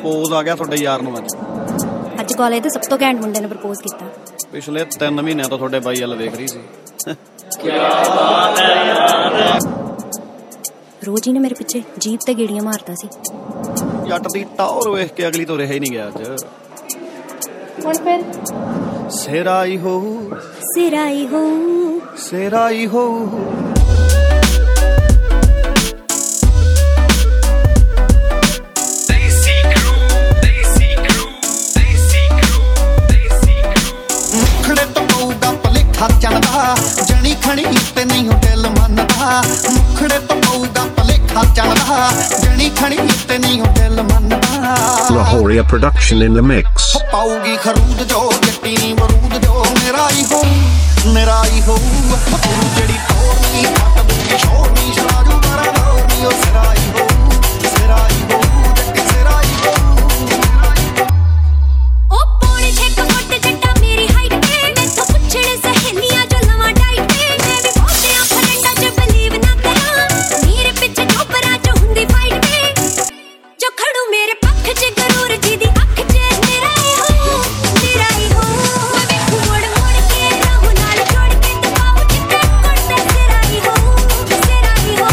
Propose ਆ ਗਿਆ ਤੁਹਾਡੇ ਯਾਰ ਨੂੰ ਅੱਜ ਕਾਲਜ ਦੇ ਸਭ ਤੋਂ ਘੈਂਟ ਮੁੰਡੇ ਨੇ ਪ੍ਰਪੋਜ਼ ਕੀਤਾ। ਪਿਛਲੇ 3 ਮਹੀਨਿਆਂ ਤੋਂ ਤੁਹਾਡੇ ਬਾਈ ਵੱਲ ਵੇਖ ਰਹੀ ਸੀ। ਰੋਜ਼ ਹੀ ਨੇ ਮੇਰੇ ਪਿੱਛੇ ਜੀਪ ਤੇ ਗੇੜੀਆਂ ਮਾਰਦਾ ਸੀ। ਜੱਟ ਦੀ ਟੌਰ ਵੇਖ ਕੇ ਅਗਲੀ ਤੋਂ ਰਿਹਾ ਹੀ ਨਹੀਂ ਗਿਆ ਅੱਜ। ਹੁਣ ਫਿਰ ਸਿਰਾਈ ਹੋ ਸਿਰਾਈ ਹੋ ਸਿਰਾਈ ਹੋ ਚੱਲਦਾ ਜਣੀ ਖਣੀ ਤੇ ਨਹੀਂ ਦਿਲ ਮੰਨਦਾ ਮੁਖੜੇ ਤੋਂ ਪਊਗਾ ਭਲੇਖਾ ਚੱਲਦਾ ਜਣੀ ਖਣੀ ਤੇ ਨਹੀਂ ਦਿਲ ਮੰਨਦਾ Lahoria production in the mix ਪਾਉਗੀ ਖਰੂਦ ਜੋ ਜੱਟੀ ਨੀ ਮਰੂਦ ਜੋ ਮੇਰਾ ਹੀ ਹੋ ਤੂੰ ਜਿਹੜੀ ਤੋੜ ਨਹੀਂ ਕੱਟ ਦੂਗੀ ਸ਼ੋਰ ਨਹੀਂ ਸ਼ਰਾਜੂ ਮਾਰਾ ਦੌਰ ਨਹੀਂ ਉਹ ਸਿਰਾਈ ਹੋ ਜੱਟੀ ਸਿਰਾਈ ਹੋ ਉਹ ਪੌਣੇ 6 ਫੁੱਟ ਜੱਟਾ ਮੇਰੀ ਹਾਈਟ ਤੇ ਮੈਥੋਂ ਪੁੱਛਣੇ ਸਹੇਲੀਆਂ ਜੋ ਲਵਾਂ ਡਾਈਟ ਤੇ ਮੈਂ ਵੀ ਬਹੁਤਿਆਂ ਫਰੈਂਡਾਂ 'ਚ ਬਲੀਵ ਨਾ ਕਰਾਂ ਮੇਰੇ ਪਿੱਛੇ ਚੋਪਰਾਂ 'ਚ ਹੁੰਦੀ ਫਾਈਟ ਤੇ ਜੋ ਖੜੂ ਮੇਰੇ ਪੱਖ 'ਚ ਗਰੂਰ ਜੀ ਦੀ ਅੱਖ 'ਚ ਮੇਰਾ ਹੀ ਹੋ ਮੈਂ ਵੇਖੂ ਮੁੜ ਕੇ ਰਾਹੂ ਨਾਲ ਜੋੜ ਕੇ ਦਬਾਉ ਜਿੱਤੇ ਕੁੜਤੇ ਸਿਰਾ ਹੀ ਹੋ ਜੱਟ ਸਿਰਾ ਹੀ ਹੋ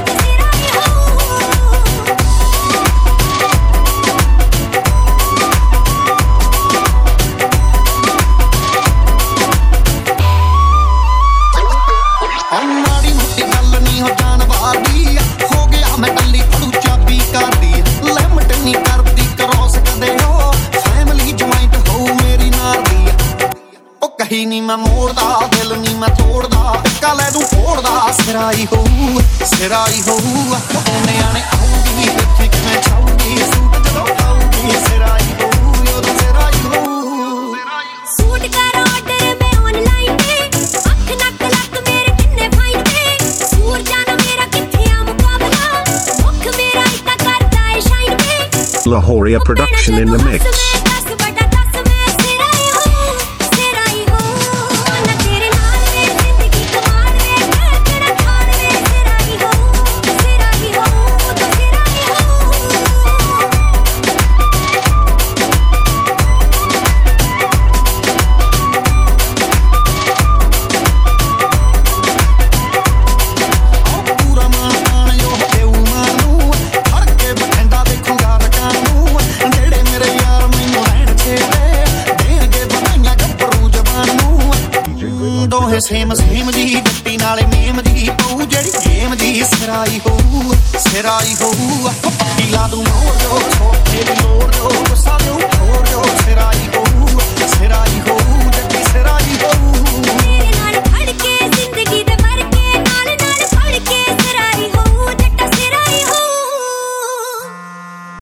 ਮਾੜੀ ਮੋਟੀ ਗੱਲ ਨਹੀਂ ਹੋ ਜਾਣ ਵਾਲੀ ਹੋ ਗਿਆ ਮੈਂ ਟੱਲੀ ਫੜੂ ਚਾਬੀ ਕਰਦੀ ਲਿਮਟ ਨਹੀਂ ਕਰਦੀ ਕਰੋਸ ਕਦੇ ਉਹ ਫੈਮਿਲੀ ਜੁਆਇੰਟ ਹੋ ਮੇਰੀ ਨਾਲ ਦੀ ਉਹ ਕਹੀ ਨਹੀਂ ਮੈਂ ਮੋੜਦਾ ਦਿਲ ਨਹੀਂ ਮੈਂ ਤੋੜਦਾ ਟੱਕਾ ਲੈ ਦੂੰ ਫੋੜਦਾ ਸਿਰਾਈ ਹੋ ਉਹਨੇ ਆਣੇ ਆਉਂਗੀ ਵੇਖੀ ਕਿਵੇਂ ਛਾਉਂਗੀ ਸੂਟ ਜਦੋਂ ਪਾਉਂਗੀ ਸਿਰਾਈ ਹੋ ਉਦੋਂ ਸਿਰਾਈ ਹੋ ਸੂਟ ਕਰ ਆਰਡਰ ਮੈਂ ਆਨਲਾਈਨ ਤੇ ਅੱਖ ਨੱਕ ਲੱਕ ਮੇਰੇ ਕਿੰਨੇ ਫਾਈਨ ਤੇ ਸੂਰ ਜਾਣਾ ਮੇਰਾ ਕਿੱਥੇ ਆ ਮੁਕਾਬਲਾ ਮੁੱਖ ਮੇਰਾ ਇੱਦਾਂ ਕਰਦਾ ਏ ਸ਼ਾਈਨ ਤੇ Lahoria production in the mix same ਜੀ ਜੱਟੀ ਨਾਲੇ ਮੇਮ ਜੀ ਪਊ ਜਿਹੜੀ ਗੇਮ ਜੀ ਸਿਰਾਈ ਹੋ ਪੱਟੀ ਲਾ ਦੂੰ ਮੋੜ ਜੋ ਛੋਟੇ ਦੀ ਲੋੜ ਜੋ ਗੁੱਸਾ ਦਿਉ